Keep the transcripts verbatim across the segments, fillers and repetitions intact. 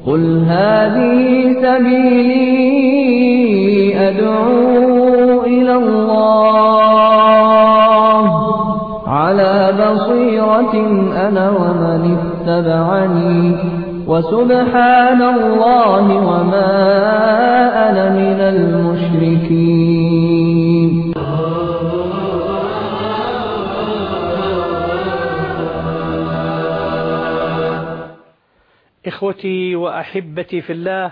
قل هذه سبيلي أدعو إلى الله على بصيرة أنا ومن اتبعني وسبحان الله وما أنا من المشركين. إخوتي وأحبتي في الله،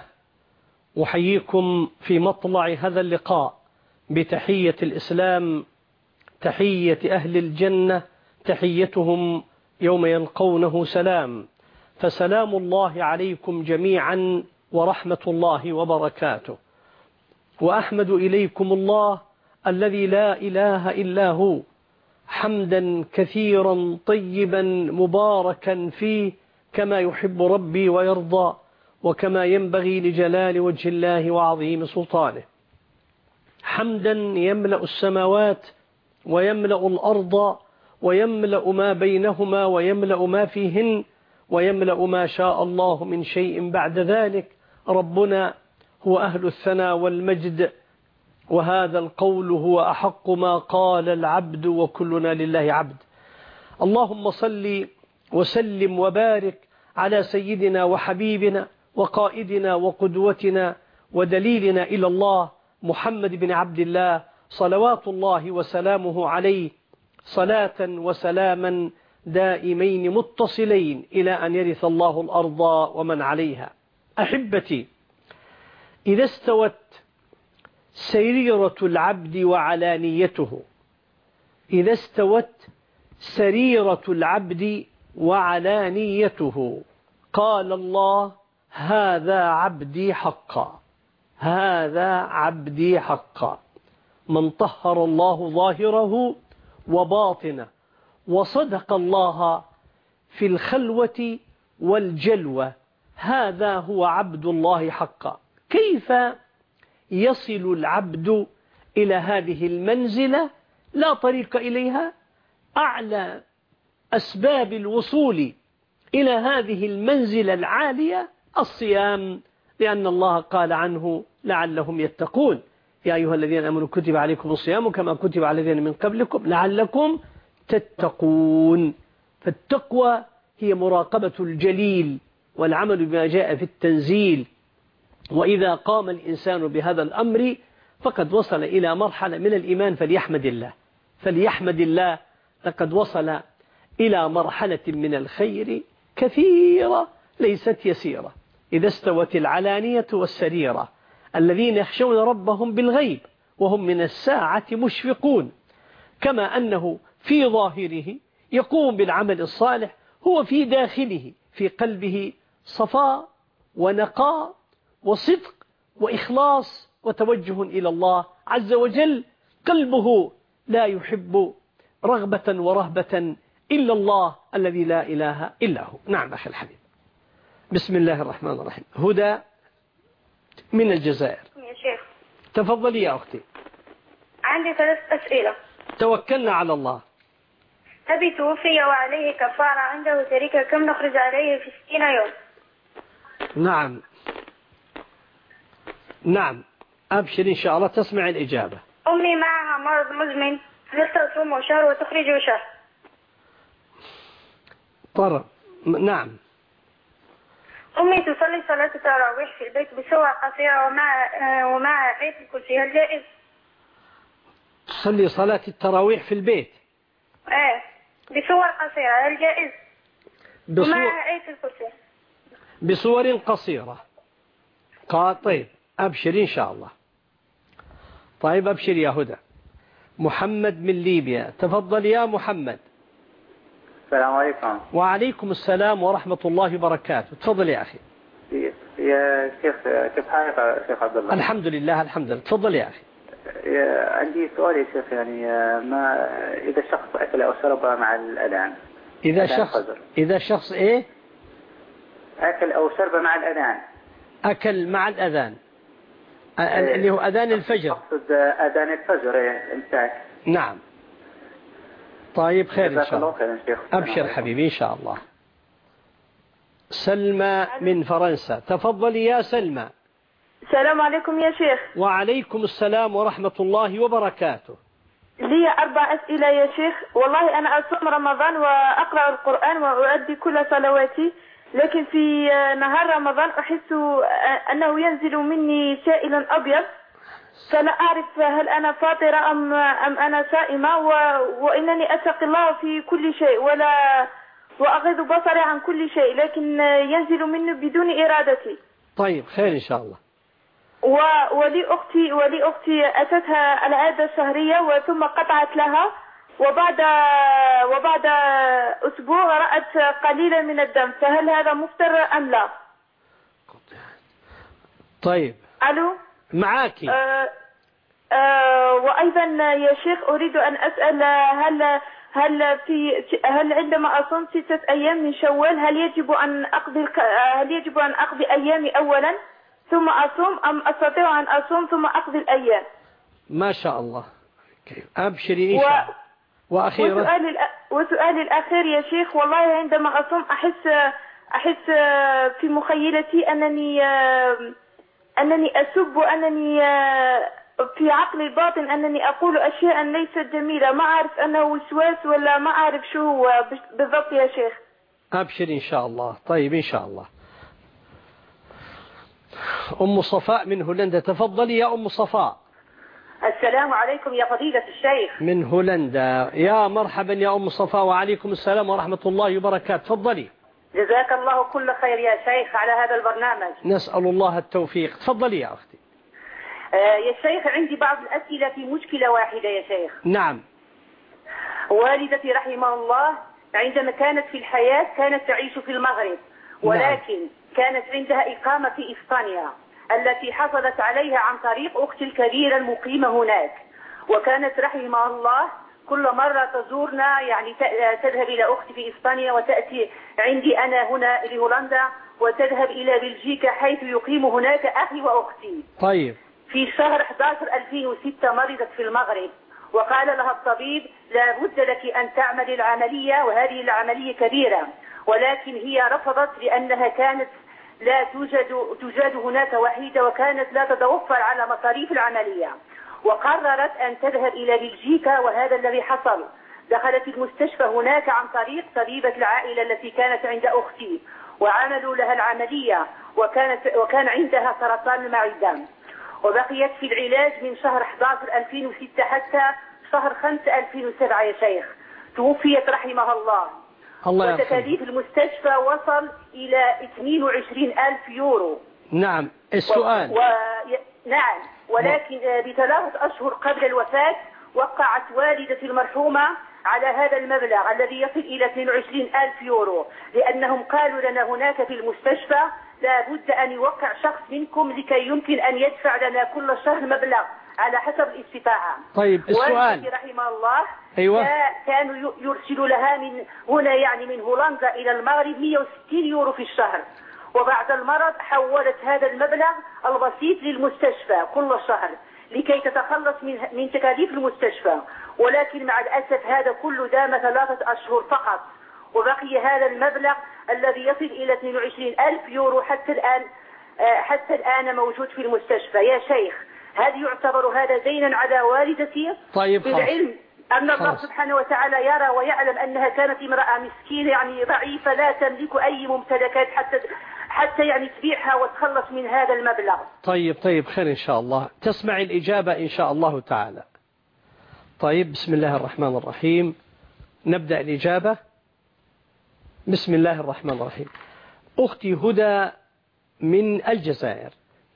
أحييكم في مطلع هذا اللقاء بتحية الإسلام، تحية أهل الجنة، تحيتهم يوم يلقونه سلام. فسلام الله عليكم جميعا ورحمة الله وبركاته. وأحمد إليكم الله الذي لا إله إلا هو حمدا كثيرا طيبا مباركا فيه كما يحب ربي ويرضى، وكما ينبغي لجلال وجه الله وعظيم سلطانه، حمدا يملأ السماوات ويملأ الأرض ويملأ ما بينهما ويملأ ما فيهن ويملأ ما شاء الله من شيء بعد ذلك. ربنا هو أهل الثناء والمجد، وهذا القول هو أحق ما قال العبد وكلنا لله عبد. اللهم صل وسلم وبارك على سيدنا وحبيبنا وقائدنا وقدوتنا ودليلنا إلى الله محمد بن عبد الله صلوات الله وسلامه عليه، صلاة وسلاما دائمين متصلين إلى أن يرث الله الأرض ومن عليها. أحبتي، إذا استوت سريرة العبد وعلانيته، إذا استوت سريرة العبد وعلانيته قال الله: هذا عبدي حقا، هذا عبدي حقا. من طهر الله ظاهره وباطنه وصدق الله في الخلوة والجلوة، هذا هو عبد الله حقا. كيف يصل العبد إلى هذه المنزلة؟ لا طريق إليها. أعلى أسباب الوصول إلى هذه المنزلة العالية الصيام، لأن الله قال عنه: لعلهم يتقون. يا أيها الذين آمنوا كتب عليكم الصيام كما كتب على الذين من قبلكم لعلكم تتقون. فالتقوى هي مراقبة الجليل والعمل بما جاء في التنزيل. وإذا قام الإنسان بهذا الأمر فقد وصل إلى مرحلة من الإيمان، فليحمد الله، فليحمد الله، لقد وصل إلى مرحلة من الخير كثيرة ليست يسيرة. إذا استوت العلانية والسريرة، الذين يخشون ربهم بالغيب وهم من الساعة مشفقون، كما أنه في ظاهره يقوم بالعمل الصالح، هو في داخله في قلبه صفاء ونقاء وصدق وإخلاص وتوجه إلى الله عز وجل. قلبه لا يحب رغبة ورهبة إلا الله الذي لا إله إلا هو. نعم أخي الحبيب. بسم الله الرحمن الرحيم. هدى من الجزائر. يا شيخ تفضلي يا أختي. عندي ثلاث أسئلة. توكلنا على الله. أبي توفي وعليه كفارة، عنده تركة، كم نخرج عليه في ستين يوم؟ نعم نعم أبشر إن شاء الله تسمع الإجابة. أمي معها مرض مزمن، هل تصوم شهر وتخرج شهر؟ طرب. نعم. أمي تصلي صلاة التراويح في البيت بسور قصيرة ومع ومع آية الكرسي، هل جائز؟ تصلي صلاة التراويح في البيت؟ ايه بصور قصيرة، هل جائز؟ بصور... ومع آية الكرسي بصور قصيرة. قال طيب أبشر إن شاء الله. طيب أبشر يا هدى. محمد من ليبيا، تفضل يا محمد. السلام عليكم. وعليكم السلام ورحمة الله وبركاته. تفضل يا أخي. يا شيخ كيف حالك يا شيخ عبد الله؟ الحمد لله الحمد لله. تفضل يا أخي. عندي سؤال يا شيخ، يعني ما إذا الشخص أكل أو شرب مع الأذان؟ إذا شخص فجر. إذا شخص إيه؟ أكل أو شرب مع الأذان. أكل مع الأذان اللي هو أذان الفجر. أقصد أذان الفجر إمساك. نعم. طيب خير إن شاء الله. الله خير شيخ. أبشر حبيبي إن شاء الله. سلمى من فرنسا. تفضلي يا سلمى. السلام عليكم يا شيخ. وعليكم السلام ورحمة الله وبركاته. لي أربع أسئلة يا شيخ. والله أنا أصوم رمضان وأقرأ القرآن وأؤدي كل صلواتي، لكن في نهار رمضان أحس أنه ينزل مني سائل أبيض، فلا أعرف هل أنا فاطرة أم, أم أنا صائمة، وإنني أتقي الله في كل شيء ولا وأغض بصري عن كل شيء، لكن ينزل مني بدون إرادتي. طيب خير إن شاء الله. ولي أختي ولي أختي أتتها العادة الشهرية وثم قطعت لها، وبعد وبعد أسبوع رأت قليلا من الدم، فهل هذا مفطر أم لا؟ طيب. ألو. معاكي. آه آه وأيضا يا شيخ أريد أن أسأل، هل هل في هل عندما أصوم ستة أيام من شوال هل يجب أن أقضي هل يجب أن أقضي أيامي أولا ثم أصوم، أم أستطيع أن أصوم ثم أقضي الأيام؟ ما شاء الله. أبشري إن شاء الله. وأخيرا وسؤالي وسؤالي الأخير يا شيخ، والله عندما أصوم أحس أحس في مخيلتي أنني أنني أسب، وأنني في عقلي الباطن أنني أقول أشياء ليست جميلة، ما أعرف أنه وسواس ولا ما أعرف شو هو بالضبط يا شيخ. أبشر إن شاء الله. طيب إن شاء الله. أم صفاء من هولندا. تفضلي يا أم صفاء. السلام عليكم يا فضيلة الشيخ. من هولندا. يا مرحبا يا أم صفاء، وعليكم السلام ورحمة الله وبركاته. تفضلي. جزاك الله كل خير يا شيخ على هذا البرنامج. نسأل الله التوفيق. تفضلي يا أختي. آه يا شيخ عندي بعض الأسئلة في مشكلة واحدة يا شيخ. نعم. والدتي رحمه الله عندما كانت في الحياة كانت تعيش في المغرب، ولكن نعم. كانت عندها إقامة في إسبانيا التي حصلت عليها عن طريق أختي الكبيرة المقيمة هناك، وكانت رحمه الله كل مرة تزورنا، يعني تذهب إلى أختي في إسبانيا وتأتي عندي أنا هنا لهولندا، وتذهب إلى بلجيكا حيث يقيم هناك أخي وأختي. طيب. في شهر أحد عشر ألفين وستة مرضت في المغرب، وقال لها الطبيب لا بد لك أن تعمل العملية، وهذه العملية كبيرة، ولكن هي رفضت لأنها كانت لا توجد توجد هناك وحيدة، وكانت لا تتوفر على مصاريف العملية، وقررت أن تذهب إلى بلجيكا، وهذا الذي حصل. دخلت المستشفى هناك عن طريق طبيبة العائلة التي كانت عند أختي، وعملوا لها العملية، وكانت وكان عندها سرطان المعدة، وبقيت في العلاج من شهر أحد عشر ألفين وستة حتى شهر خمسة ألفين وسبعة يا شيخ. توفيت رحمها الله. الله وتكاليف المستشفى وصل إلى اثنين وعشرين ألف يورو. نعم. السؤال و... و... نعم، ولكن بثلاثة أشهر قبل الوفاة وقعت والدتي المرحومة على هذا المبلغ الذي يصل إلى اثنين وعشرين ألف يورو، لأنهم قالوا لنا هناك في المستشفى لا بد أن يوقع شخص منكم لكي يمكن أن يدفع لنا كل شهر مبلغ على حسب الاستطاعة. طيب السؤال. والدتي رحمه الله أيوة. كانوا يرسلوا لها من هنا يعني من هولندا إلى المغرب مئة وستين يورو في الشهر، وبعد المرض حولت هذا المبلغ البسيط للمستشفى كل شهر لكي تتخلص من من تكاليف المستشفى، ولكن مع الأسف هذا كله دام ثلاثة أشهر فقط، وبقي هذا المبلغ الذي يصل إلى اثنين وعشرين ألف يورو حتى الآن حتى الآن موجود في المستشفى. يا شيخ هل يعتبر هذا دينا على والدتي؟ طيب بالعلم أن الله سبحانه وتعالى يرى ويعلم أنها كانت امرأة مسكينة يعني ضعيفة لا تملك أي ممتلكات حتى حتى يعني تبيعها وتخلص من هذا المبلغ. طيب طيب خير إن شاء الله. تسمع الإجابة إن شاء الله تعالى. طيب بسم الله الرحمن الرحيم. نبدأ الإجابة. بسم الله الرحمن الرحيم. أختي هدى من الجزائر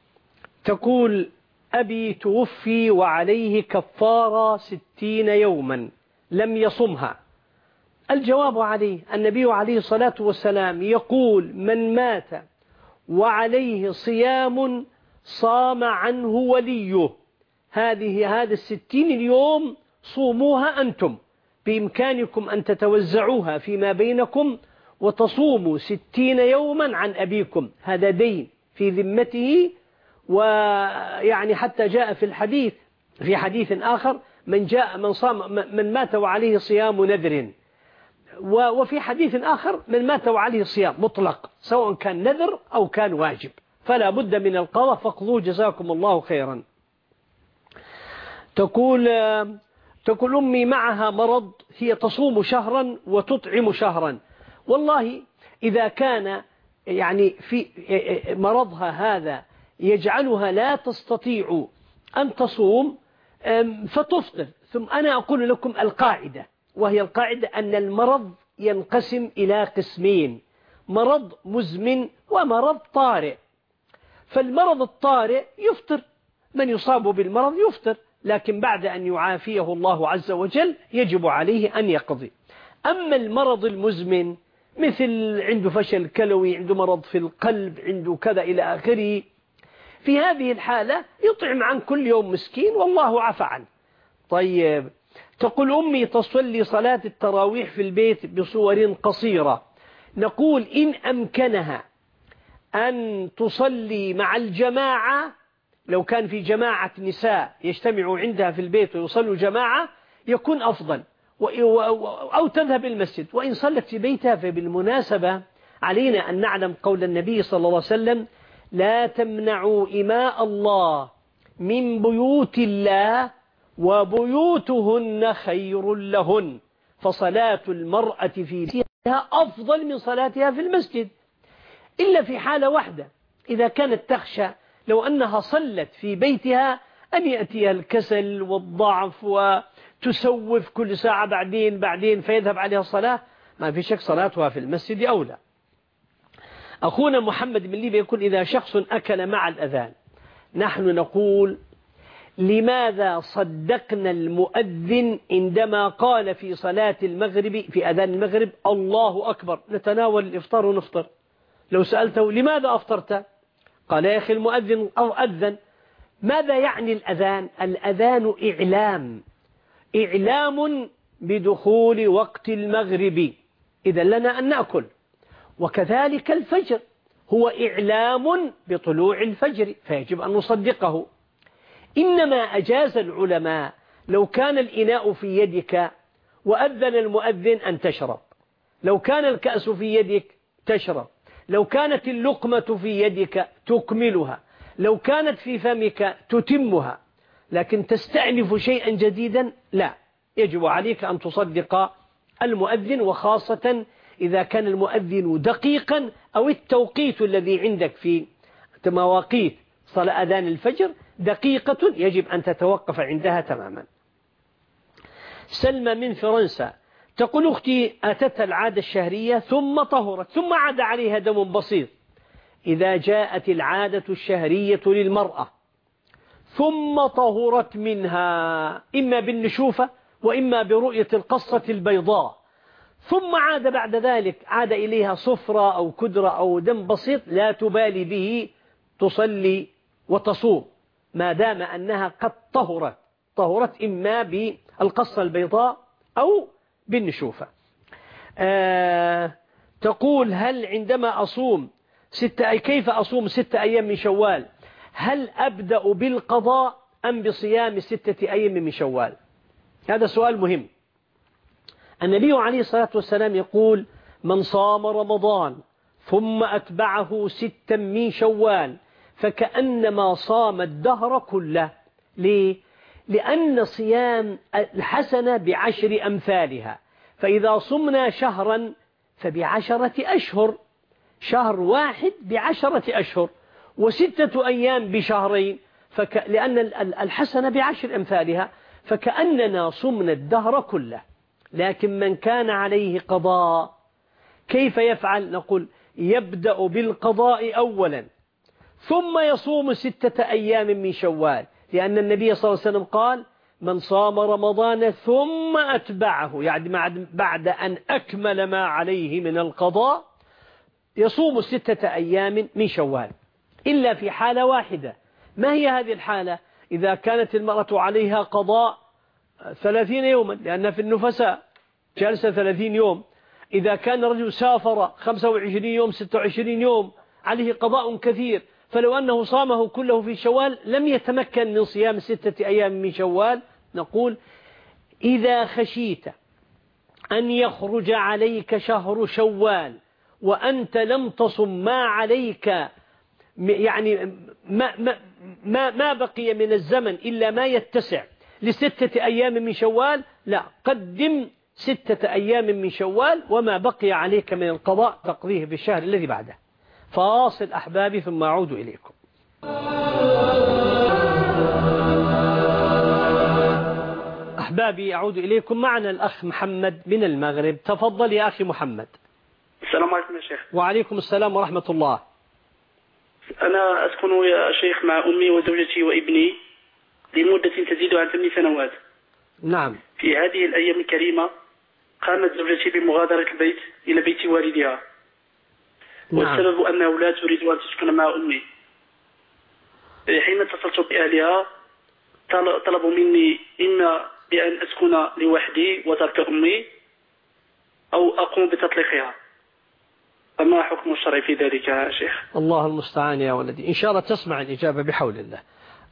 تقول أبي توفي وعليه كفارة ستين يوما لم يصمها. الجواب عليه النبي عليه الصلاة والسلام يقول من مات وعليه صيام صام عنه وليه. هذه هذا الستين اليوم صوموها أنتم، بإمكانكم أن تتوزعوها فيما بينكم وتصوموا ستين يوما عن أبيكم. هذا دين في ذمته، ويعني حتى جاء في الحديث في حديث آخر من جاء من صام من مات وعليه صيام نذر. وفي حديث آخر من مات وعليه صيام مطلق سواء كان نذر أو كان واجب، فلا بد من القضاء فاقضوه جزاكم الله خيرا. تقول تقول أمي معها مرض، هي تصوم شهرا وتطعم شهرا. والله إذا كان يعني في مرضها هذا يجعلها لا تستطيع أن تصوم فتفطر. ثم أنا أقول لكم القاعدة، وهي القاعدة أن المرض ينقسم إلى قسمين: مرض مزمن ومرض طارئ. فالمرض الطارئ يفطر، من يصاب بالمرض يفطر، لكن بعد أن يعافيه الله عز وجل يجب عليه أن يقضي. أما المرض المزمن مثل عنده فشل كلوي، عنده مرض في القلب، عنده كذا إلى آخره، في هذه الحالة يطعم عن كل يوم مسكين والله عفى عنه. طيب، تقول أمي تصلي صلاة التراويح في البيت بصور قصيرة. نقول إن أمكنها أن تصلي مع الجماعة، لو كان في جماعة نساء يجتمعوا عندها في البيت ويصلوا جماعة يكون أفضل، أو تذهب المسجد. وإن صلت في بيتها فبالمناسبة علينا أن نعلم قول النبي صلى الله عليه وسلم: لا تمنعوا إماء الله من بيوت الله وبيوتهن خير لهن، فصلاة المرأة في بيتها أفضل من صلاتها في المسجد، إلا في حالة واحدة، إذا كانت تخشى لو أنها صلت في بيتها أن يأتيها الكسل والضعف وتسوف كل ساعة بعدين بعدين فيذهب عليها الصلاة، ما في شك صلاتها في المسجد أولى. أخونا محمد بن ليبيا يقول: إذا شخص أكل مع الأذان، نحن نقول: لماذا صدقنا المؤذن عندما قال في صلاة المغرب في أذان المغرب الله أكبر، نتناول الإفطار ونفطر؟ لو سألته لماذا أفطرت؟ قال: يا أخي المؤذن أو أذن. ماذا يعني الأذان؟ الأذان إعلام، إعلام بدخول وقت المغرب، إذا لنا أن نأكل. وكذلك الفجر هو إعلام بطلوع الفجر، فيجب أن نصدقه. إنما أجاز العلماء لو كان الإناء في يدك وأذن المؤذن أن تشرب، لو كان الكأس في يدك تشرب، لو كانت اللقمة في يدك تكملها، لو كانت في فمك تتمها، لكن تستأنف شيئا جديدا لا، يجب عليك أن تصدق المؤذن، وخاصة إذا كان المؤذن دقيقا أو التوقيت الذي عندك في مواقيت صلاة أذان الفجر دقيقة يجب أن تتوقف عندها تماما. سلمى من فرنسا تقول: أختي أتت العادة الشهرية ثم طهرت ثم عاد عليها دم بسيط. إذا جاءت العادة الشهرية للمرأة ثم طهرت منها إما بالنشوفة وإما برؤية القصة البيضاء، ثم عاد بعد ذلك عاد إليها صفرة أو كدرة أو دم بسيط، لا تبالي به، تصلي وتصوم ما دام أنها قد طهرت طهرت إما بالقصة البيضاء أو بالنشوفة. آه تقول: هل عندما أصوم ستة أي كيف أصوم ستة أيام من شوال؟ هل أبدأ بالقضاء أم بصيام ستة أيام من شوال؟ هذا سؤال مهم. النبي عليه الصلاة والسلام يقول: من صام رمضان ثم أتبعه ستا من شوال فكأنما صام الدهر كله. ليه؟ لأن صيام الحسنة بعشر أمثالها، فإذا صمنا شهرا فبعشرة أشهر، شهر واحد بعشرة أشهر، وستة أيام بشهرين، فك... لأن الحسنة بعشر أمثالها، فكأننا صمنا الدهر كله. لكن من كان عليه قضاء كيف يفعل؟ نقول: يبدأ بالقضاء أولا ثم يصوم ستة أيام من شوال، لأن النبي صلى الله عليه وسلم قال: من صام رمضان ثم أتبعه، يعني بعد أن أكمل ما عليه من القضاء يصوم ستة أيام من شوال، إلا في حالة واحدة. ما هي هذه الحالة؟ إذا كانت المرأة عليها قضاء ثلاثين يوما، لأن في النفساء جلسة ثلاثين يوم. إذا كان الرجل سافر خمسة وعشرين يوم ستة وعشرين يوم عليه قضاء كثير، فلو أنه صامه كله في شوال لم يتمكن من صيام ستة أيام من شوال. نقول: إذا خشيت أن يخرج عليك شهر شوال وأنت لم تصم ما عليك، يعني ما, ما, ما, ما بقي من الزمن إلا ما يتسع لستة أيام من شوال، لا، قدم ستة أيام من شوال وما بقي عليك من القضاء تقضيه في الشهر الذي بعده. فاصل أحبابي ثم أعود إليكم. أحبابي أعود إليكم. معنا الأخ محمد من المغرب. تفضل يا أخي محمد. السلام عليكم يا شيخ. وعليكم السلام ورحمة الله. أنا أسكن يا شيخ مع أمي وزوجتي وابني لمدة تزيد عن ثمان سنوات. نعم. في هذه الأيام الكريمة قامت زوجتي بمغادرة البيت إلى بيت والدها. نعم. والسبب أنه لا تريد أن تسكن مع أمي. حين اتصلت بأهلها طلبوا مني إما بأن أسكن لوحدي وترك أمي أو أقوم بتطليقها. فما حكم الشرع في ذلك يا شيخ؟ الله المستعان يا ولدي. إن شاء الله تسمع الإجابة بحول الله.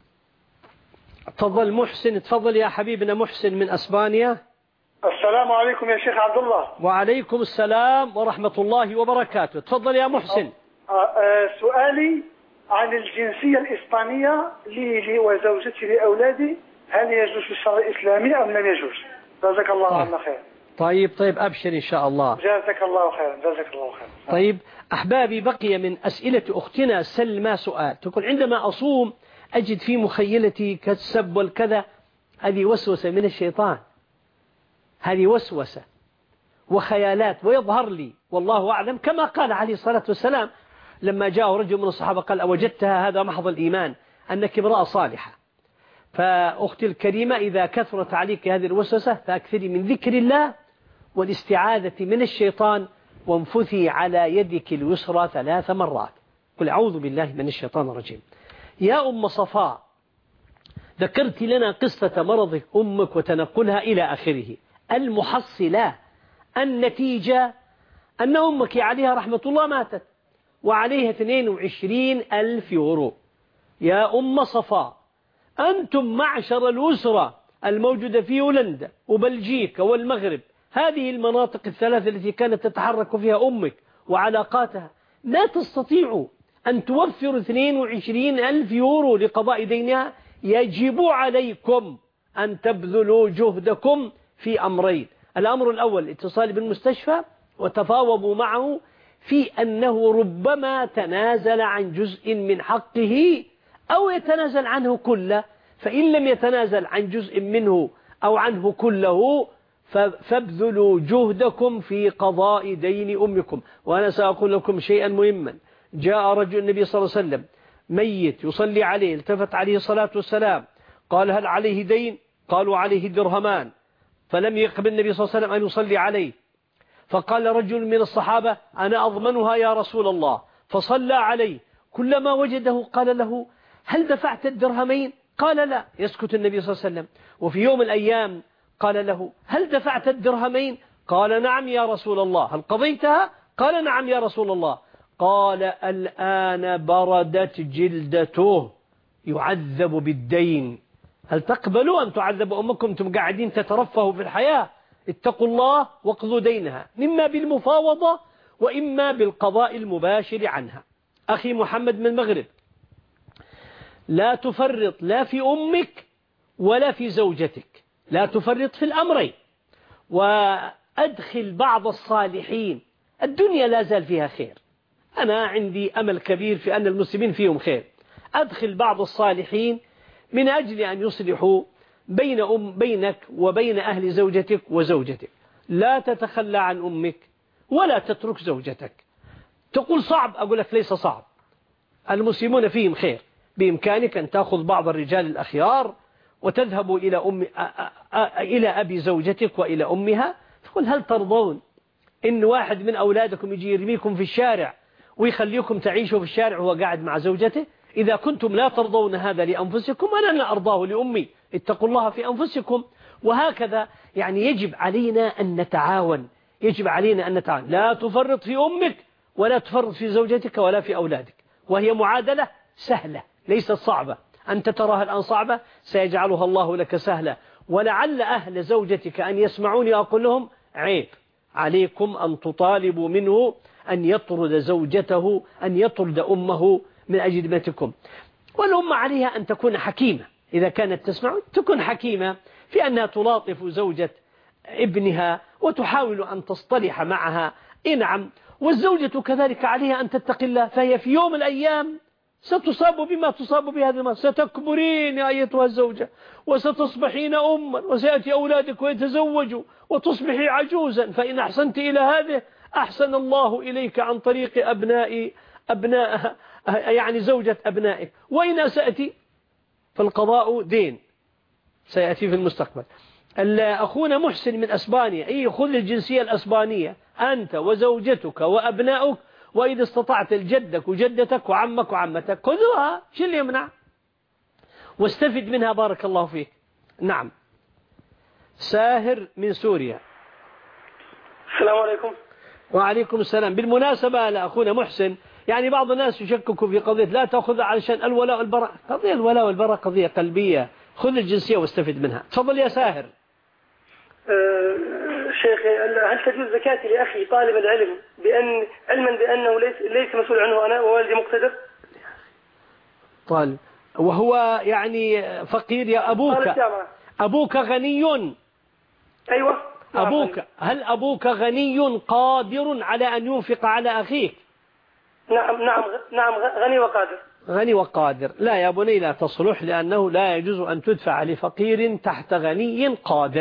تفضل محسن. تفضل يا حبيبنا محسن من أسبانيا. السلام عليكم يا شيخ عبد الله. وعليكم السلام ورحمة الله وبركاته. تفضل يا محسن. سؤالي عن الجنسية الإسبانية لي وزوجتي لأولادي، هل يجوز في الشرع الإسلامي أم لم يجوز؟ جزاك الله عنا خير. طيب طيب أبشر إن شاء الله. جزاك الله خيرا. جزاك الله خيرا. طيب أحبابي، بقي من أسئلة أختنا سلمى سؤال تقول: عندما أصوم أجد في مخيلتي كالسب والكذا. هذه وسوسة من الشيطان، هذه وسوسة وخيالات، ويظهر لي والله أعلم كما قال عليه الصلاة والسلام لما جاء رجل من الصحابة قال: أوجدتها؟ هذا محض الإيمان أنك امرأة صالحة. فأختي الكريمة، إذا كثرت عليك هذه الوسوسة فأكثري من ذكر الله والاستعاذة من الشيطان، وانفثي على يدك اليسرى ثلاث مرات. قل: أعوذ بالله من الشيطان الرجيم. يا أم صفاء، ذكرت لنا قصة مرض أمك وتنقلها إلى آخره. المحصلة النتيجة أن أمك عليها رحمة الله ماتت وعليها اثنين وعشرين ألف يورو. يا أم صفاء، أنتم معشر الأسرة الموجودة في هولندا وبلجيكا والمغرب، هذه المناطق الثلاثة التي كانت تتحرك فيها أمك وعلاقاتها، لا تستطيعوا أن توفروا اثنين وعشرين ألف يورو لقضاء دينها. يجب عليكم أن تبذلوا جهدكم في أمرين. الأمر الأول الاتصال بالمستشفى وتفاوضوا معه في أنه ربما تنازل عن جزء من حقه أو يتنازل عنه كله، فإن لم يتنازل عن جزء منه أو عنه كله فابذلوا جهدكم في قضاء دين أمكم. وأنا سأقول لكم شيئا مهما. جاء رجل النبي صلى الله عليه وسلم ميت يصلي عليه، التفت عليه الصلاة والسلام قال: هل عليه دين؟ قالوا: عليه درهمان. فلم يقبل النبي صلى الله عليه وسلم أن يصلي عليه، فقال رجل من الصحابة: أنا أضمنها يا رسول الله. فصلى عليه، كلما وجده قال له: هل دفعت الدرهمين؟ قال: لا. يسكت النبي صلى الله عليه وسلم. وفي يوم من الأيام قال له: هل دفعت الدرهمين؟ قال: نعم يا رسول الله. هل قضيتها؟ قال: نعم يا رسول الله. قال: الآن بردت جلدته، يعذب بالدين. هل تقبلوا أن تعذبوا أمكم أنتم قاعدين تترفهوا في الحياة؟ اتقوا الله واقضوا دينها، إما بالمفاوضة وإما بالقضاء المباشر عنها. أخي محمد من المغرب، لا تفرط لا في أمك ولا في زوجتك، لا تفرط في الأمرين، وأدخل بعض الصالحين. الدنيا لا زال فيها خير، أنا عندي أمل كبير في أن المسلمين فيهم خير. أدخل بعض الصالحين من أجل أن يصلحوا بين أم بينك وبين أهل زوجتك وزوجتك. لا تتخلى عن أمك ولا تترك زوجتك. تقول صعب، أقول لك ليس صعب، المسلمون فيهم خير. بإمكانك أن تأخذ بعض الرجال الأخيار وتذهب إلى أم إلى أبي زوجتك وإلى أمها، تقول: هل ترضون إن واحد من أولادكم يجي يرميكم في الشارع ويخليكم تعيشوا في الشارع وهو قاعد مع زوجته؟ إذا كنتم لا ترضون هذا لأنفسكم أنا لا أرضاه لأمي. اتقوا الله في أنفسكم. وهكذا يعني يجب علينا أن نتعاون، يجب علينا أن نتعاون. لا تفرط في أمك ولا تفرط في زوجتك ولا في أولادك، وهي معادلة سهلة ليست صعبة. أنت تراها الآن صعبة، سيجعلها الله لك سهلة. ولعل أهل زوجتك أن يسمعوني أقول لهم: عيب عليكم أن تطالبوا منه أن يطرد زوجته، أن يطرد أمه من أجل ابنتكم. والأم عليها أن تكون حكيمة، إذا كانت تسمع تكون حكيمة في أنها تلاطف زوجة ابنها وتحاول أن تصطلح معها. إيه نعم. والزوجة كذلك عليها أن تتقي الله، فهي في يوم من الأيام ستصاب بما تصاب بهذا المرض، ستكبرين يا أيتها الزوجة وستصبحين أما وسيأتي أولادك ويتزوجوا وتصبحي عجوزا، فإن أحسنت إلى هذه أحسن الله إليك عن طريق أبناء أبناء يعني زوجة أبنائك، وإن أسأتي فالقضاء دين سيأتي في المستقبل. أخونا محسن من أسبانيا، إيه خذ الجنسية الأسبانية أنت وزوجتك وأبنائك، وإذا استطعت الجدك وجدتك وعمك وعمتك خذوها، شو اللي يمنع؟ واستفد منها بارك الله فيك. نعم. ساهر من سوريا. السلام عليكم. وعليكم السلام. بالمناسبة لأخونا محسن، يعني بعض الناس يشككوا في قضية لا تأخذ علشان الولاء والبراء، قضية الولاء والبراء قضية قلبية، خذ الجنسية واستفد منها. تفضل يا ساهر. أه شيخي، هل تجوز زكاتي لأخي طالب العلم بأن علما بأنه ليس ليس مسؤول عنه أنا ووالدي مقتدر؟ طالب وهو يعني فقير يا أبوك أبوك غني. أيوة. أبوك هل أبوك غني قادر على أن ينفق على أخيك؟ نعم نعم نعم غني وقادر. غني وقادر. لا يا بني لا تصلح، لأنه لا يجوز أن تدفع لفقير تحت غني قادر.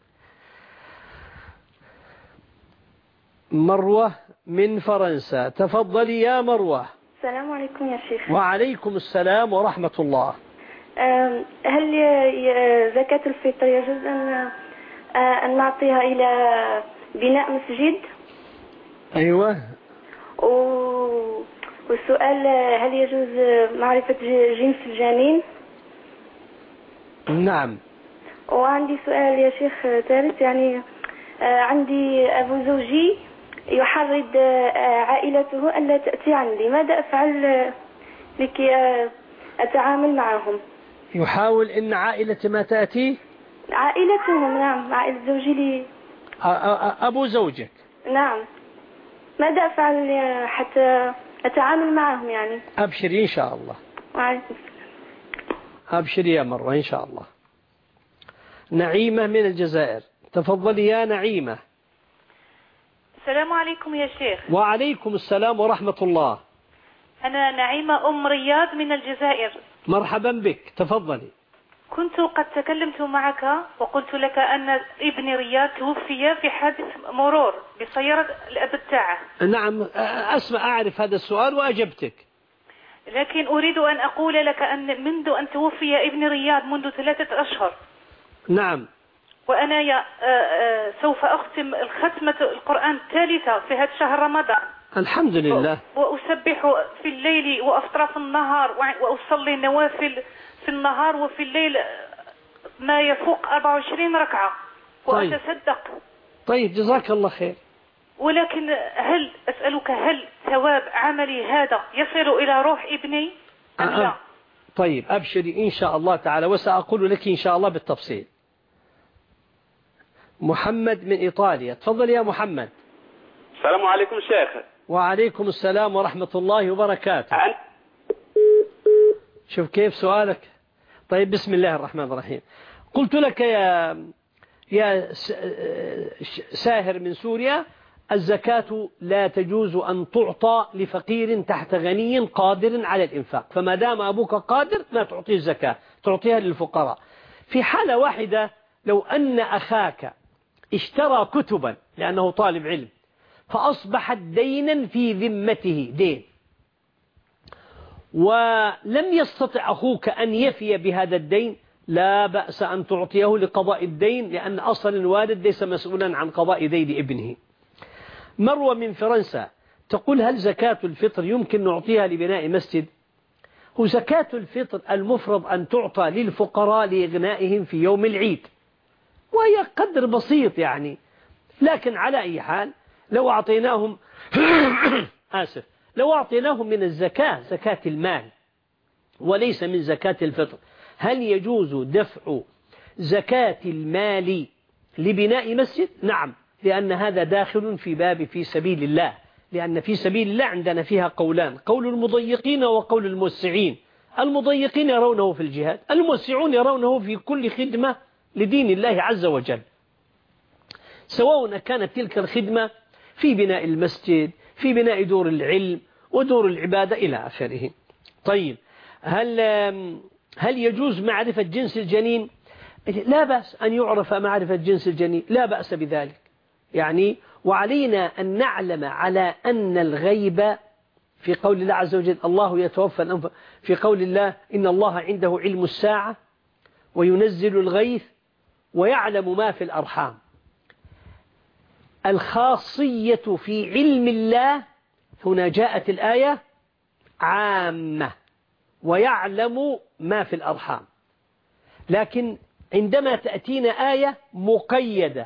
مروة من فرنسا. تفضلي يا مروة. السلام عليكم يا شيخ. وعليكم السلام ورحمة الله. هل زكاة الفطر يجوز أن أن نعطيها إلى بناء مسجد؟ أيوة. والسؤال هل يجوز معرفة جنس الجنين؟ نعم. وعندي سؤال يا شيخ ثالث، يعني عندي أبو زوجي يحرض عائلته ألا تأتي عندي، ماذا أفعل لكي أتعامل معهم؟ يحاول إن عائلة ما تأتي؟ عائلتهم. نعم عائلة زوجي لي. أبو زوجك. نعم. ماذا أفعل حتى أتعامل معهم يعني؟ أبشري إن شاء الله. وعليكم. أبشري يا مرة إن شاء الله. نعيمة من الجزائر. تفضلي يا نعيمة. السلام عليكم يا شيخ. وعليكم السلام ورحمة الله. أنا نعيمة أم رياض من الجزائر. مرحبا بك. تفضلي. كنت قد تكلمت معك وقلت لك أن ابن رياض توفي في حادث مرور بسيارة الأب تاعه. نعم أسمع أعرف هذا السؤال وأجبتك، لكن أريد أن أقول لك أن منذ أن توفي ابن رياض منذ ثلاثة أشهر. نعم. وأنا يا سوف أختم الختمة القرآن الثالثة في هذا شهر رمضان. الحمد لله. وأسبح في الليل وأفطر في النهار وأصلي نوافل في النهار وفي الليل ما يفوق أربعة وعشرين ركعة وأتصدق. طيب جزاك الله خير. ولكن هل أسألك هل ثواب عملي هذا يصل إلى روح ابني أم لا؟ أه. طيب أبشري إن شاء الله تعالى، وسأقول لك إن شاء الله بالتفصيل. محمد من إيطاليا. تفضل يا محمد. السلام عليكم شيخ. وعليكم السلام ورحمة الله وبركاته. عن... شوف كيف سؤالك. طيب بسم الله الرحمن الرحيم. قلت لك يا يا ساهر من سوريا، الزكاة لا تجوز أن تعطى لفقير تحت غني قادر على الإنفاق، فما دام أبوك قادر ما تعطيه الزكاة، تعطيها للفقراء. في حالة واحدة، لو أن أخاك اشترى كتبا لأنه طالب علم فأصبحت دينا في ذمته دين، ولم يستطع أخوك أن يفي بهذا الدين، لا بأس أن تعطيه لقضاء الدين، لأن أصلا الوالد ليس مسؤولا عن قضاء دين ابنه. مروة من فرنسا تقول هل زكاة الفطر يمكن نعطيها لبناء مسجد؟ هو زكاة الفطر المفرض أن تعطى للفقراء لإغنائهم في يوم العيد، وهي قدر بسيط يعني، لكن على أي حال لو أعطيناهم آسف لو أعطيناهم من الزكاة زكاة المال وليس من زكاة الفطر، هل يجوز دفع زكاة المال لبناء مسجد؟ نعم لأن هذا داخل في باب في سبيل الله، لأن في سبيل الله عندنا فيها قولان، قول المضيقين وقول الموسعين. المضيقين يرونه في الجهاد، الموسعون يرونه في كل خدمة لدين الله عز وجل، سواء كانت تلك الخدمة في بناء المسجد، في بناء دور العلم ودور العبادة إلى آخره. طيب هل هل يجوز معرفة جنس الجنين؟ لا بأس أن يعرف معرفة جنس الجنين، لا بأس بذلك يعني. وعلينا أن نعلم على أن الغيب في قول الله عز وجل الله يتوفى الأنفس، في قول الله إن الله عنده علم الساعة وينزل الغيث ويعلم ما في الأرحام. الخاصية في علم الله هنا جاءت الآية عامة، ويعلم ما في الأرحام، لكن عندما تأتينا آية مقيدة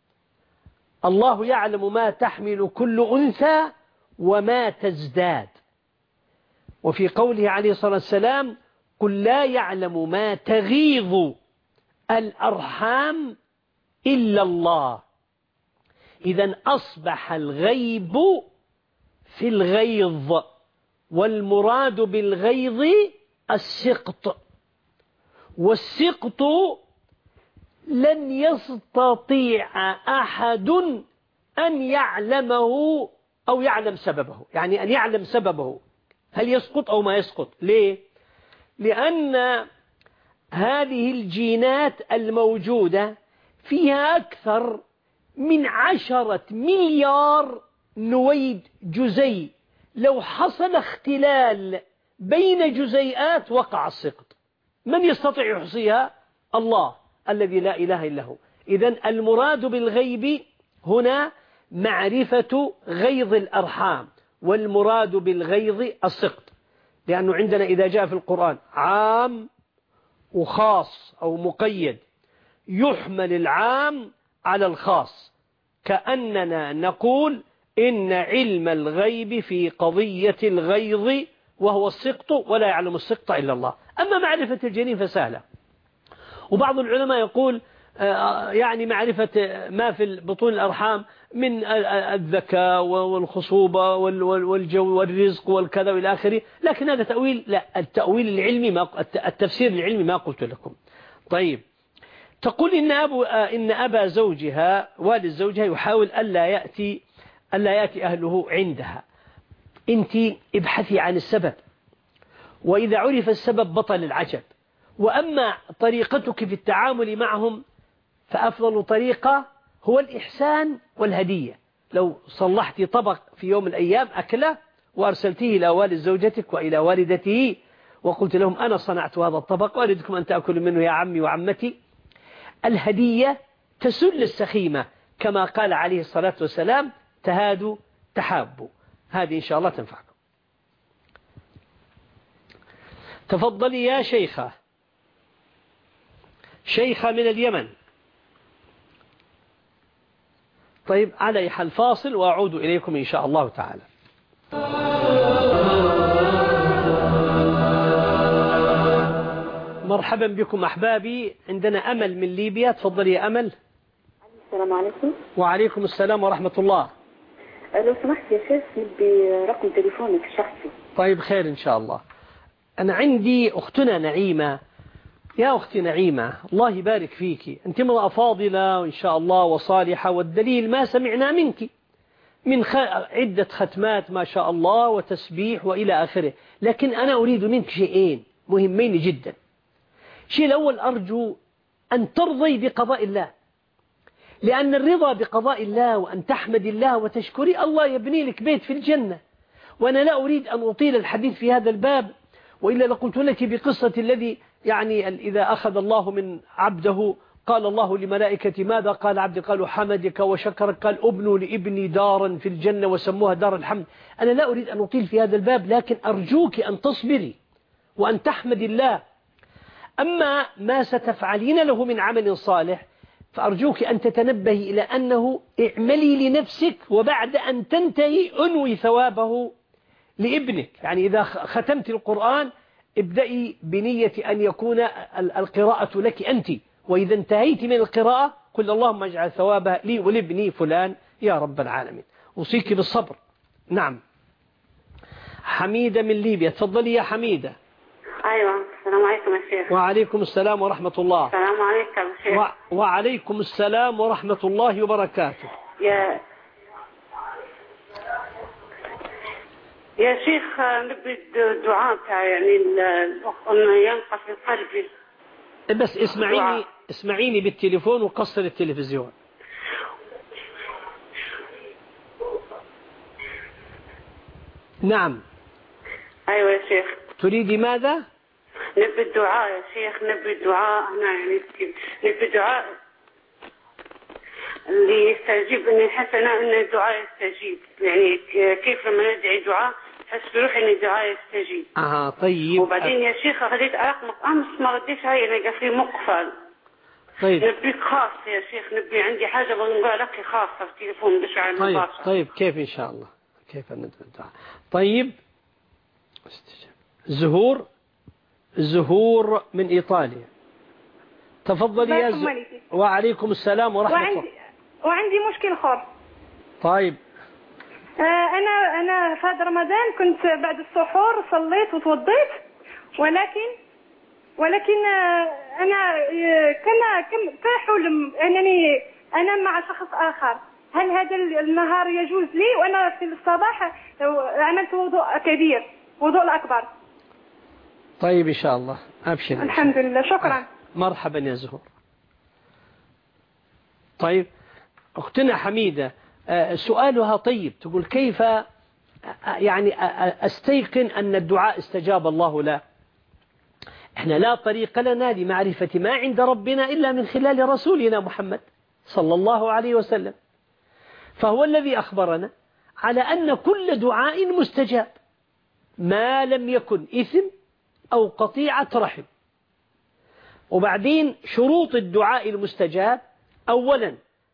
الله يعلم ما تحمل كل أنثى وما تزداد، وفي قوله عليه الصلاة والسلام قل لا يعلم ما تغيظ الأرحام إلا الله. إذن أصبح الغيب في الغيظ، والمراد بالغيظ السقط، والسقط لن يستطيع أحد أن يعلمه أو يعلم سببه، يعني أن يعلم سببه هل يسقط أو ما يسقط. ليه؟ لأن هذه الجينات الموجودة فيها أكثر من عشرة مليار نويد جزيء، لو حصل اختلال بين جزيئات وقع السقط. من يستطيع يحصيها؟ الله الذي لا إله إلا هو. إذن المراد بالغيب هنا معرفة غيظ الأرحام، والمراد بالغيظ السقط، لأنه عندنا إذا جاء في القرآن عام وخاص أو مقيد يحمل العام على الخاص، كأننا نقول إن علم الغيب في قضية الغيظ وهو السقط، ولا يعلم السقط إلا الله. أما معرفة الجنين فسهلة، وبعض العلماء يقول يعني معرفة ما في بطون الأرحام من الذكاء والخصوبة والجو والرزق والكذا والى آخره، لكن هذا تأويل، لا، التأويل العلمي ما التفسير العلمي ما قلت لكم. طيب تقول إن أبو إن أبا زوجها والد زوجها يحاول ألا يأتي ألا يأتي أهله عندها. أنت ابحثي عن السبب، وإذا عرف السبب بطل العجب. وأما طريقتك في التعامل معهم فأفضل طريقة هو الإحسان والهدية. لو صلحت طبق في يوم من الأيام أكله وأرسلته إلى والد زوجتك وإلى والدته وقلت لهم أنا صنعت هذا الطبق وأريدكم أن تأكلوا منه يا عمي وعمتي، الهدية تسل السخيمة، كما قال عليه الصلاة والسلام تهادوا تحابوا. هذه إن شاء الله تنفعكم. تفضلي يا شيخة. شيخة من اليمن. طيب على حال فاصل وأعود إليكم إن شاء الله تعالى. مرحبا بكم أحبابي. عندنا أمل من ليبيا. تفضلي يا أمل. السلام عليكم. وعليكم السلام ورحمة الله. لو سمحت يا شيخ نبي رقم تليفونك الشخصي. طيب خير إن شاء الله. أنا عندي أختنا نعيمة. يا أختي نعيمة الله يبارك فيك، أنت امرأة فاضلة وإن شاء الله وصالحة، والدليل ما سمعنا منك من خ... عدة ختمات ما شاء الله وتسبيح وإلى آخره، لكن أنا أريد منك شيئين مهمين جدا. الشيء الأول أرجو أن ترضي بقضاء الله، لأن الرضا بقضاء الله وأن تحمد الله وتشكري الله يبني لك بيت في الجنة. وأنا لا أريد أن أطيل الحديث في هذا الباب، وإلا لقلت لك بقصة الذي يعني إذا أخذ الله من عبده قال الله لملائكة ماذا قال عبدي؟ قالوا حمدك وشكرك، قال ابنوا لابني دارا في الجنة وسموها دار الحمد. أنا لا أريد أن أطيل في هذا الباب، لكن أرجوك أن تصبري وأن تحمد الله. أما ما ستفعلين له من عمل صالح فأرجوك أن تتنبهي إلى أنه اعملي لنفسك، وبعد أن تنتهي أنوي ثوابه لابنك. يعني إذا ختمت القرآن ابدأي بنية أن يكون القراءة لك أنت، وإذا انتهيت من القراءة قل اللهم اجعل ثوابها لي ولابني فلان يا رب العالمين. أوصيك بالصبر. نعم. حميدة من ليبيا، تفضلي يا حميدة. أيوة. السلام عليكم يا شيخ. وعليكم السلام ورحمة الله. السلام عليكم يا شيخ. و... وعليكم السلام ورحمة الله وبركاته. يا يا شيخ نبي الدعاء يعني انه ينقص في قلبي. بس اسمعيني دعاء. اسمعيني بالتليفون وقصر التلفزيون. نعم. ايوه يا شيخ. تريدي ماذا؟ نبي الدعاء يا شيخ، نبي الدعاء هنا يعني نبي الدعاء اللي يستجيب، اني حسنا ان الدعاء يستجيب، يعني كيف لما ندعي دعاء حس بروحي ان الدعاء يستجيب. اه طيب. وبعدين يا شيخ خليت رقمك امس ما رديتش علي، لقى في مقفل. طيب. نبيك خاص يا شيخ، نبي عندي حاجه بنقول لك خاصه في التليفون مش على المباشر. طيب طيب كيف ان شاء الله، كيف ندعو الدعاء. طيب زهور، زهور من إيطاليا، تفضلي يا زهور. وعليكم السلام ورحمة الله. وعندي, وعندي مشكل خاص. طيب. آه أنا أنا في هذا رمضان كنت بعد السحور صليت وتوضيت، ولكن ولكن آه أنا آه كان كان حلم أنني أنا مع شخص آخر. هل هذا النهار يجوز لي؟ وأنا في الصباح عملت وضوء كبير، وضوء الأكبر. طيب إن شاء الله أبشر. الحمد لله. شكرا. مرحبا يا زهور. طيب أختنا حميدة سؤالها طيب، تقول كيف يعني أستيقن أن الدعاء استجاب الله له. إحنا لا طريق لنا لمعرفة ما عند ربنا إلا من خلال رسولنا محمد صلى الله عليه وسلم، فهو الذي أخبرنا على أن كل دعاء مستجاب ما لم يكن إثم أو قطيعة رحم. وبعدين شروط الدعاء المستجاب: أولا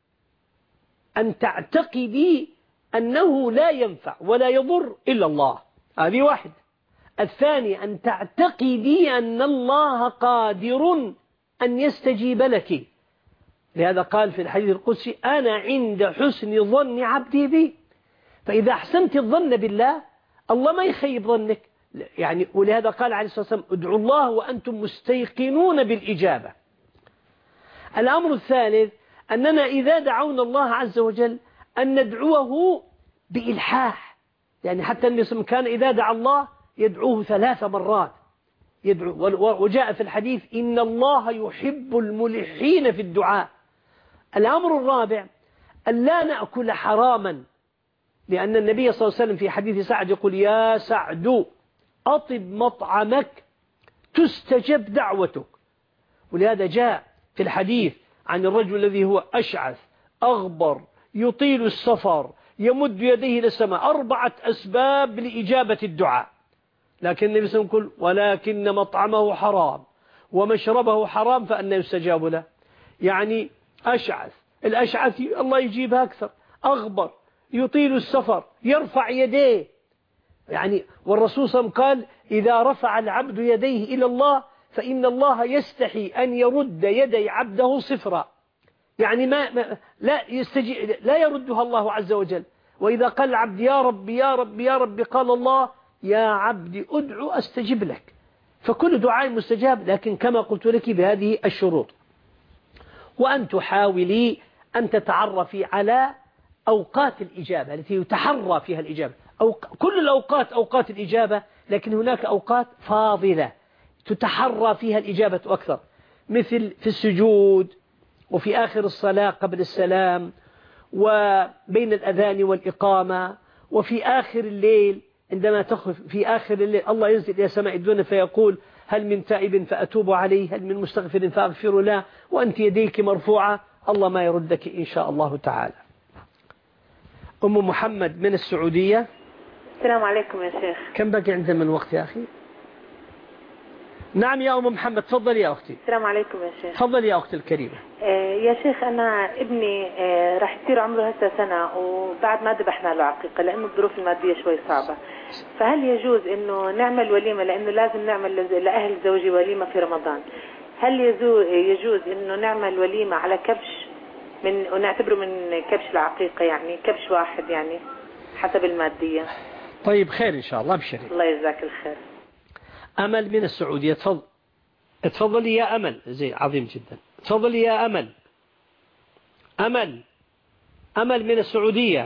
أن تعتقدي أنه لا ينفع ولا يضر إلا الله، هذه واحد. الثاني أن تعتقدي أن الله قادر أن يستجيب لك، لهذا قال في الحديث القدسي: أنا عند حسن ظن عبدي بي. فإذا أحسنت الظن بالله الله ما يخيب ظنك يعني. ولهذا قال عليه الصلاة والسلام: ادعوا الله وأنتم مستيقنون بالإجابة. الأمر الثالث أننا إذا دعونا الله عز وجل أن ندعوه بإلحاح، يعني حتى النبي كان إذا دعا الله يدعوه ثلاث مرات يدعو. وجاء في الحديث: إن الله يحب الملحين في الدعاء. الأمر الرابع أن لا نأكل حراما، لأن النبي صلى الله عليه وسلم في حديث سعد يقول: يا سعد أطب مطعمك تستجب دعوتك. ولهذا جاء في الحديث عن الرجل الذي هو أشعث أغبر يطيل السفر يمد يديه إلى السماء، أربعة أسباب لإجابة الدعاء، لكن النبي صلى الله عليه وسلم يقول: ولكن مطعمه حرام ومشربه حرام فأنا يستجاب له. يعني أشعث، الأشعث الله يجيبها أكثر، أغبر يطيل السفر يرفع يديه، يعني والرسول صلى الله عليه وسلم قال: إذا رفع العبد يديه إلى الله فإن الله يستحي أن يرد يدي عبده صفرا، يعني ما, ما لا يستجي لا يردها الله عز وجل. وإذا قال العبد: يا رب يا رب يا رب، قال الله: يا عبد أدعو أستجب لك. فكل دعاء مستجاب، لكن كما قلت لك بهذه الشروط. وأن تحاولي أن تتعرفي على أوقات الإجابة التي يتحرى فيها الإجابة. أو كل الأوقات أوقات الإجابة، لكن هناك أوقات فاضلة تتحرى فيها الإجابة أكثر، مثل في السجود، وفي آخر الصلاة قبل السلام، وبين الأذان والإقامة، وفي آخر الليل عندما تخف في آخر الليل الله ينزل إلى سماء الدنيا فيقول: هل من تائب فأتوب عليه، هل من مستغفر فأغفر له، وأنت يديك مرفوعة، الله ما يردك إن شاء الله تعالى. أم محمد من السعودية. السلام عليكم يا شيخ. كم بقي عندنا من وقت يا أخي؟ نعم يا أم محمد، تفضل يا أختي. السلام عليكم يا شيخ. تفضل يا أختي الكريمة. آه يا شيخ، أنا ابني آه راح يصير عمره هسه سنة، وبعد ما ذبحنا له عقيقة لأنه الظروف المادية شوي صعبة، فهل يجوز إنه نعمل وليمة؟ لأنه لازم نعمل لأهل زوجي وليمة في رمضان. هل يجوز إنه نعمل وليمة على كبش من ونعتبره من كبش العقيقة، يعني كبش واحد يعني حسب المادية. طيب خير إن شاء الله، ابشري. الله يجزاك الخير. أمل من السعودية، تفضل. تفضلي يا أمل. زي عظيم جدا. تفضلي يا أمل. أمل أمل من السعودية.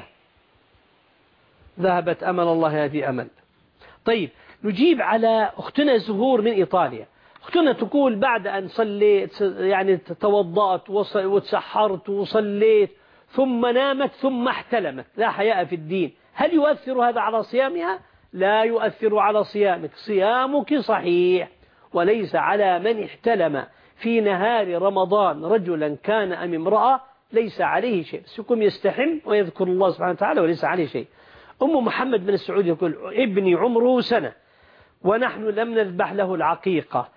ذهبت أمل، الله هذه أمل. طيب نجيب على أختنا زهور من إيطاليا. أختنا تقول بعد أن صليت يعني توضأت وتسحرت وصليت ثم نامت ثم احتلمت، لا حياء في الدين، هل يؤثر هذا على صيامها؟ لا يؤثر على صيامك، صيامك صحيح، وليس على من احتلم في نهار رمضان رجلا كان أم امرأة ليس عليه شيء، سكم يستحم ويذكر الله سبحانه وتعالى وليس عليه شيء. أم محمد من السعودية يقول ابني عمره سنة ونحن لم نذبح له العقيقة،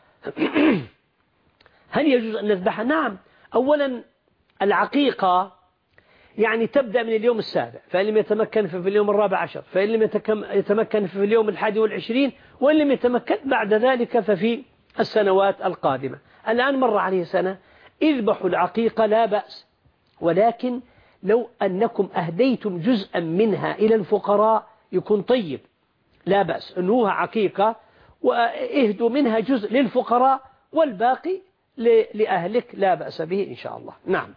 هل يجوز أن نذبحها؟ نعم. أولا العقيقة يعني تبدأ من اليوم السابع، فإن لم يتمكن في اليوم الرابع عشر، فإن لم يتمكن في اليوم الحادي والعشرين، وإن لم يتمكن بعد ذلك ففي السنوات القادمة. الآن مر عليه سنة، اذبحوا العقيقة لا بأس، ولكن لو أنكم أهديتم جزءا منها إلى الفقراء يكون طيب، لا بأس، أنوها عقيقة واهدوا منها جزء للفقراء والباقي لأهلك، لا بأس به إن شاء الله. نعم.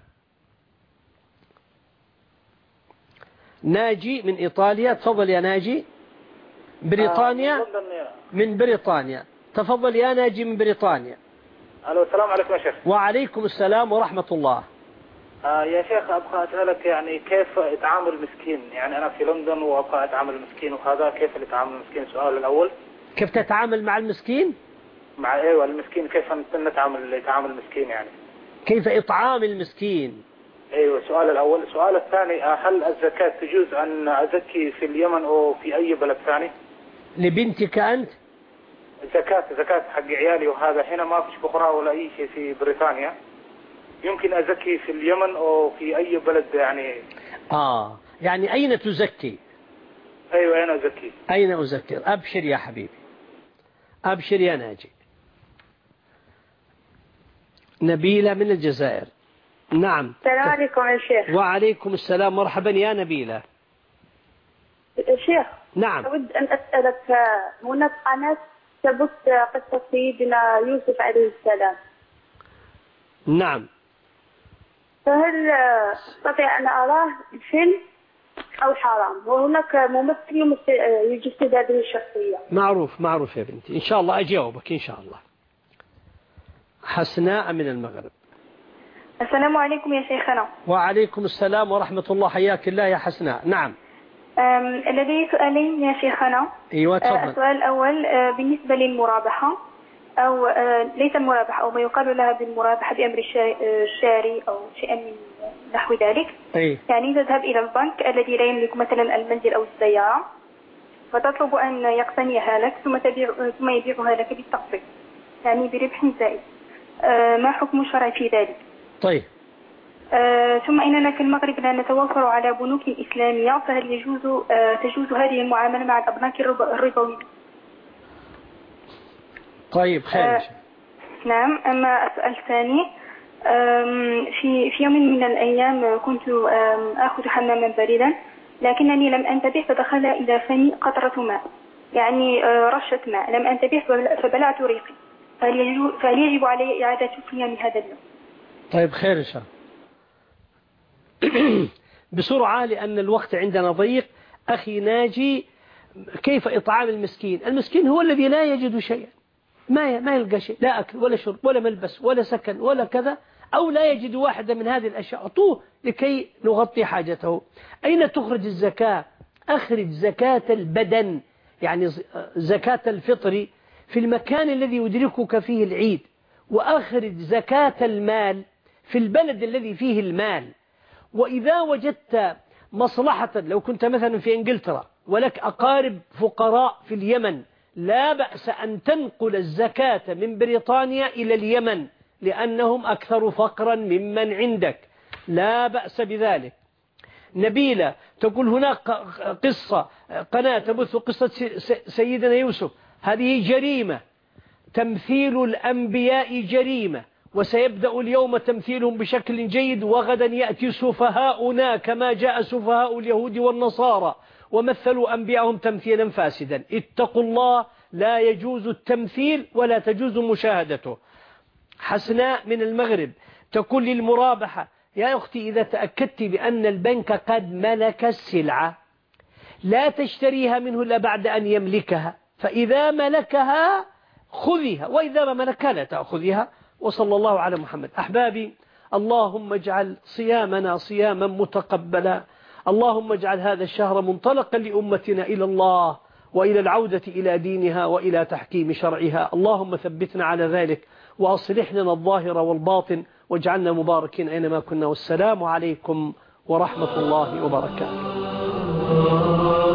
ناجي من إيطاليا، تفضل يا ناجي. بريطانيا، من بريطانيا، تفضل يا ناجي من بريطانيا. ألو، السلام عليكم يا شيخ. وعليكم السلام ورحمة الله. آه يا شيخ، أبغى أسألك يعني كيف يتعامل المسكين؟ يعني أنا في لندن وأبغى أتعامل المسكين، وهذا كيف يتعامل المسكين؟ سؤال الأول، كيف تتعامل مع المسكين؟ مع أيوة المسكين، كيف نتعامل يتعامل المسكين يعني؟ كيف إطعام المسكين؟ أيوة، السؤال الأول. السؤال الثاني، هل الزكاة تجوز أن أزكي في اليمن أو في أي بلد ثاني؟ لبنتك أنت؟ زكاة زكاة حق عيالي، وهذا هنا ما فيش فقراء ولا أي شيء في بريطانيا، يمكن أزكي في اليمن أو في أي بلد يعني. آه يعني أين تزكي؟ أيوة أين أزكي؟ أين أزكي؟ أبشر يا حبيبي، أبشر يا ناجي. نبيلة من الجزائر. نعم. السلام عليكم يا شيخ. وعليكم السلام، مرحبا يا نبيلة. شيخ. نعم. أود أن أسألك، هناك قناة تبث قصة سيدنا يوسف عليه السلام. نعم. فهل أستطيع أن أراه الفيلم أو حرام؟ وهناك ممثل يجسد هذه الشخصية. معروف معروف يا بنتي، إن شاء الله أجاوبك إن شاء الله. حسناء من المغرب. السلام عليكم يا شيخنا. وعليكم السلام ورحمة الله، حياك الله يا حسناء. نعم. لدي سؤالين يا شيخنا. ايوه تفضل. السؤال الأول بالنسبة للمرابحة، أو ليس المرابحة، أو ما يقال لها بالمرابحة بأمر الشاري أو شيئا من نحو ذلك. أي. يعني تذهب إلى البنك الذي لا يملك مثلا المنزل أو السيارة، فتطلب أن يقتنيها لك ثم تبيع ثم يبيعها لك بالتقسيط، يعني بربح زائد. ما حكم الشرع في ذلك؟ طيب. آه ثم إننا في المغرب لا نتوفر على بنوك إسلامية، فهل يجوز آه تجوز هذه المعاملة مع الأبناك الربوية؟ طيب خير. آه نعم. أما السؤال الثاني، في في يوم من الأيام كنت آخذ حماما باردا، لكنني لم أنتبه فدخل إلى فمي قطرة ماء، يعني آه رشة ماء، لم أنتبه فبلعت ريقي، فهل يجب, فهل يجب علي إعادة صيام هذا اليوم؟ طيب خير إن شاء الله. بسرعة لأن الوقت عندنا ضيق. أخي ناجي، كيف إطعام المسكين؟ المسكين هو الذي لا يجد شيئا، ما ما يلقى شيء، لا أكل ولا شرب ولا ملبس ولا سكن ولا كذا، أو لا يجد واحدة من هذه الأشياء، أعطوه لكي نغطي حاجته. أين تخرج الزكاة؟ أخرج زكاة البدن، يعني زكاة الفطر في المكان الذي يدركك فيه العيد، وأخرج زكاة المال في البلد الذي فيه المال. وإذا وجدت مصلحة، لو كنت مثلا في إنجلترا ولك أقارب فقراء في اليمن، لا بأس أن تنقل الزكاة من بريطانيا إلى اليمن، لأنهم أكثر فقرا ممن عندك، لا بأس بذلك. نبيلة تقول هناك قصة قناة تبث قصة سيدنا يوسف، هذه جريمة، تمثيل الأنبياء جريمة، وسيبدأ اليوم تمثيلهم بشكل جيد، وغدا يأتي سفهاؤنا كما جاء سفهاء اليهود والنصارى ومثلوا أنبياءهم تمثيلا فاسدا. اتقوا الله، لا يجوز التمثيل ولا تجوز مشاهدته. حسناء من المغرب تقول للمرابحة: يا أختي إذا تأكدت بأن البنك قد ملك السلعة لا تشتريها منه إلا بعد أن يملكها، فإذا ملكها خذيها، وإذا ما ملكها لا تأخذيها. وصلى الله على محمد. أحبابي، اللهم اجعل صيامنا صياما متقبلا، اللهم اجعل هذا الشهر منطلقا لأمتنا إلى الله وإلى العودة إلى دينها وإلى تحكيم شرعها. اللهم ثبتنا على ذلك وأصلح لنا الظاهر والباطن واجعلنا مباركين أينما كنا. والسلام عليكم ورحمة الله وبركاته.